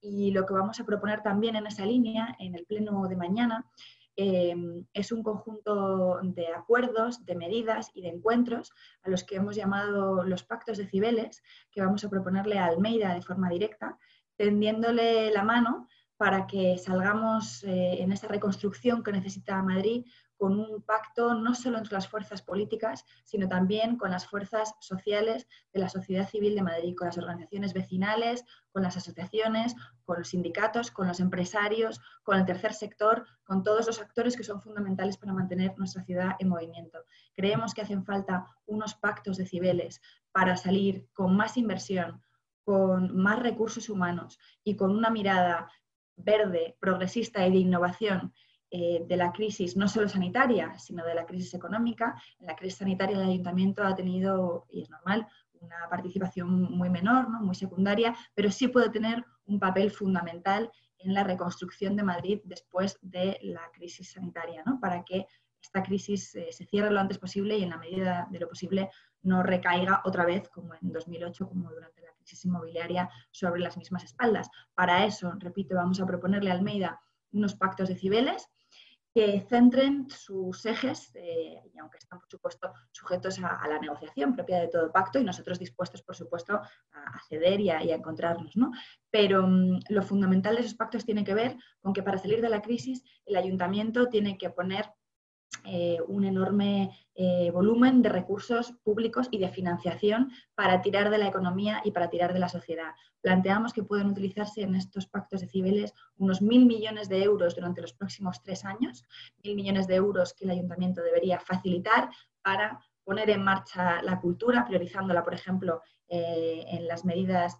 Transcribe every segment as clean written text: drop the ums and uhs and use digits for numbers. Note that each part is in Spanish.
y lo que vamos a proponer también en esa línea, en el pleno de mañana, es un conjunto de acuerdos, de medidas y de encuentros a los que hemos llamado los pactos de Cibeles, que vamos a proponerle a Almeida de forma directa, tendiéndole la mano para que salgamos en esa reconstrucción que necesita Madrid con un pacto no solo entre las fuerzas políticas, sino también con las fuerzas sociales de la sociedad civil de Madrid, con las organizaciones vecinales, con las asociaciones, con los sindicatos, con los empresarios, con el tercer sector, con todos los actores que son fundamentales para mantener nuestra ciudad en movimiento. Creemos que hacen falta unos pactos de Cibeles para salir con más inversión, con más recursos humanos y con una mirada verde, progresista y de innovación de la crisis, no solo sanitaria, sino de la crisis económica. En la crisis sanitaria el ayuntamiento ha tenido, y es normal, una participación muy menor, ¿no? Muy secundaria, pero sí puede tener un papel fundamental en la reconstrucción de Madrid después de la crisis sanitaria, ¿no? Para que esta crisis se cierre lo antes posible y en la medida de lo posible no recaiga otra vez, como en 2008, como durante la crisis inmobiliaria, sobre las mismas espaldas. Para eso, repito, vamos a proponerle a Almeida unos pactos de Cibeles que centren sus ejes, y aunque están, por supuesto, sujetos a la negociación propia de todo pacto y nosotros dispuestos, por supuesto, a ceder y a encontrarnos, ¿no? Pero lo fundamental de esos pactos tiene que ver con que para salir de la crisis el ayuntamiento tiene que poner un enorme volumen de recursos públicos y de financiación para tirar de la economía y para tirar de la sociedad. Planteamos que pueden utilizarse en estos pactos de Cibeles unos 1.000 millones de euros durante los próximos 3 años, 1.000 millones de euros que el ayuntamiento debería facilitar para poner en marcha la cultura, priorizándola, por ejemplo, en las medidas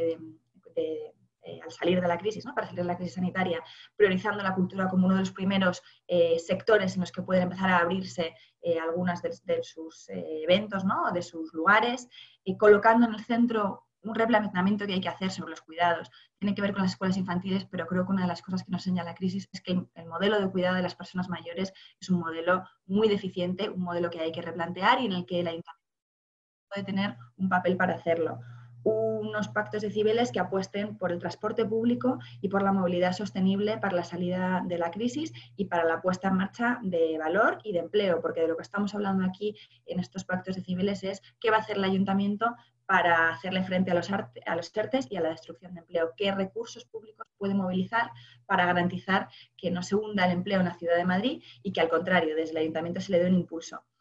al salir de la crisis, ¿no? Para salir de la crisis sanitaria, priorizando la cultura como uno de los primeros sectores en los que pueden empezar a abrirse algunas de sus eventos, ¿no? De sus lugares, colocando en el centro un replanteamiento que hay que hacer sobre los cuidados. Tiene que ver con las escuelas infantiles, pero creo que una de las cosas que nos enseña la crisis es que el modelo de cuidado de las personas mayores es un modelo muy deficiente, un modelo que hay que replantear y en el que el ayuntamiento puede tener un papel para hacerlo. Unos pactos de Cibeles que apuesten por el transporte público y por la movilidad sostenible para la salida de la crisis y para la puesta en marcha de valor y de empleo, porque de lo que estamos hablando aquí en estos pactos de Cibeles es qué va a hacer el ayuntamiento para hacerle frente a los ERTEs y a la destrucción de empleo, qué recursos públicos puede movilizar para garantizar que no se hunda el empleo en la ciudad de Madrid y que al contrario, desde el ayuntamiento se le dé un impulso.